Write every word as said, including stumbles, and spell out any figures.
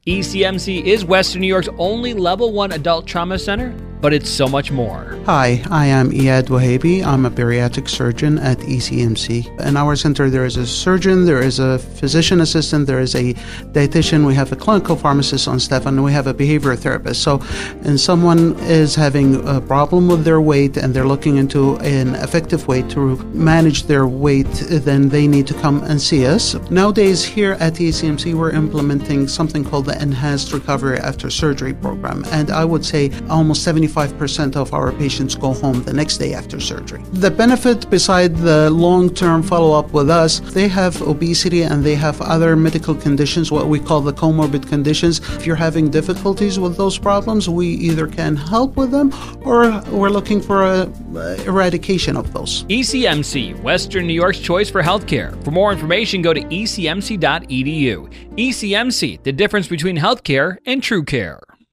E C M C is Western New York's only level one adult trauma center, but it's so much more. Hi, I am Iyad Wahabi. I'm a bariatric surgeon at E C M C. In our center, there is a surgeon, there is a physician assistant, there is a dietitian, we have a clinical pharmacist on staff, and we have a behavior therapist. So, if someone is having a problem with their weight and they're looking into an effective way to manage their weight, then they need to come and see us. Nowadays, here at E C M C, we're implementing something called the Enhanced Recovery After Surgery program. And I would say almost seventy-five percent of our patients go home the next day after surgery. The benefit, beside the long-term follow-up with us, they have obesity and they have other medical conditions, what we call the comorbid conditions. If you're having difficulties with those problems, we either can help with them or we're looking for a uh, eradication of those. E C M C, Western New York's choice for healthcare. For more information, go to e c m c dot e d u. E C M C, the difference between healthcare and true care.